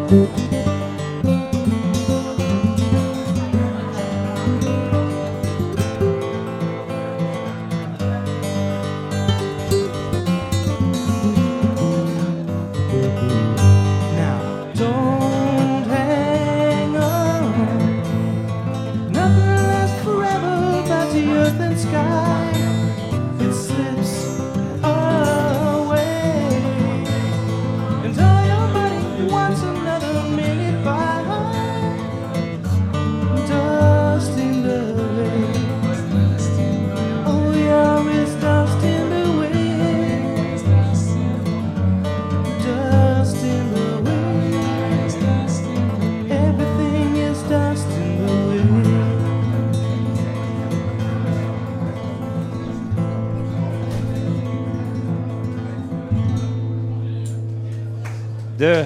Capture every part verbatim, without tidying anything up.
De,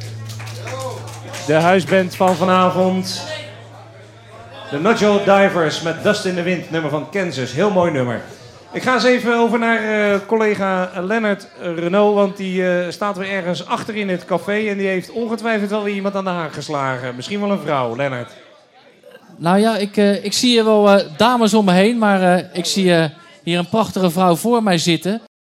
de huisband van vanavond. De Nodule Divers met Dust in the Wind, nummer van Kansas. Heel mooi nummer. Ik ga eens even over naar uh, collega Lennart Renaud, want die uh, staat weer ergens achter in het café en die heeft ongetwijfeld wel weer iemand aan de haak geslagen. Misschien wel een vrouw, Lennart. Nou ja, ik, uh, ik zie hier wel uh, dames om me heen, maar uh, ik zie uh, hier een prachtige vrouw voor mij zitten.